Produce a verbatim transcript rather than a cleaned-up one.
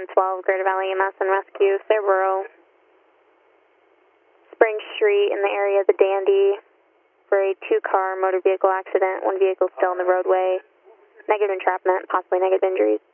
one twelve, Greater Valley E M S and Rescue, Cerbero, Spring Street in the area of the Dandy for a two-car motor vehicle accident. One vehicle still on the roadway. Negative entrapment, possibly negative injuries.